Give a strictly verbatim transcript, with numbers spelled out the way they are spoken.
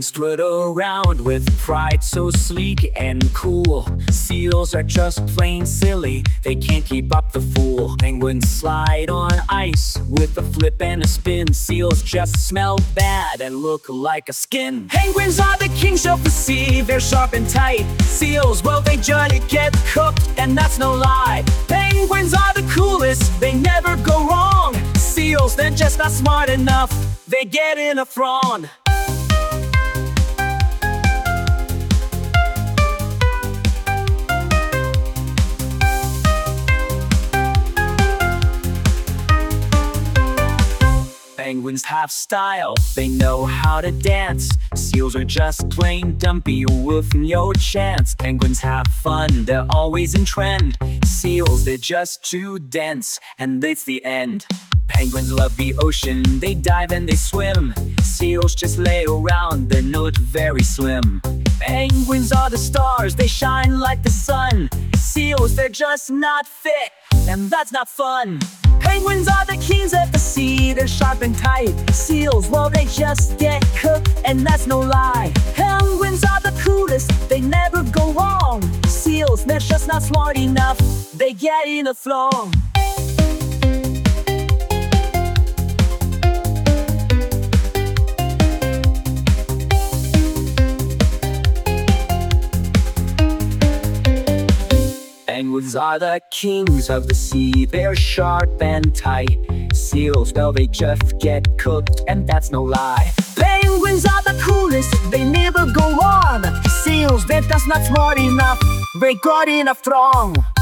Penguins strut around with pride so sleek and cool. Seals are just plain silly, they can't keep up the fool. Penguins slide on ice with a flip and a spin. Seals just smell bad and look like a skin. Penguins are the kings of the sea, they're sharp and tight. Seals, well, they just get cooked, and that's no lie. Penguins are the coolest, they never go wrong. Seals, they're just not smart enough, they get in a throng. Penguins have style, they know how to dance. Seals are just plain dumpy with no chance. Penguins have fun, they're always in trend. Seals, they're just too dense, and it's the end. Penguins love the ocean, they dive and they swim. Seals just lay around, they're not very slim. Penguins are the stars, they shine like the sun. Seals, they're just not fit, and that's not fun. Penguins are the kings of the sea, they're sharp and tight. Seals, well, they just get cooked, and that's no lie. Penguins are the coolest, they never go wrong. Seals, they're just not smart enough, they get in a throng. Penguins are the kings of the sea, they're sharp and tight. Seals, well, they just get cooked, and that's no lie. Penguins are the coolest, they never go wrong. Seals, they're just not smart enough, they got in a throng.